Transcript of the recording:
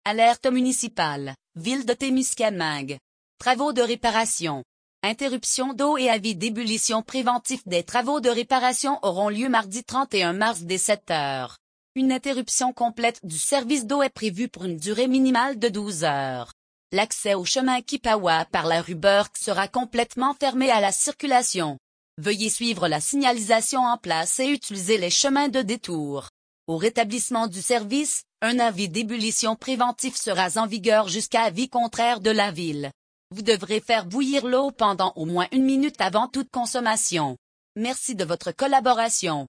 Alerte municipale, ville de Témiscamingue. Travaux de réparation. Interruption d'eau et avis d'ébullition préventif des travaux de réparation auront lieu mardi 31 mars dès 7 heures. Une interruption complète du service d'eau est prévue pour une durée minimale de 12 heures. L'accès au chemin Kipawa par la rue Burke sera complètement fermé à la circulation. Veuillez suivre la signalisation en place et utiliser les chemins de détour. Au rétablissement du service, un avis d'ébullition préventif sera en vigueur jusqu'à avis contraire de la ville. Vous devrez faire bouillir l'eau pendant au moins 1 minute avant toute consommation. Merci de votre collaboration.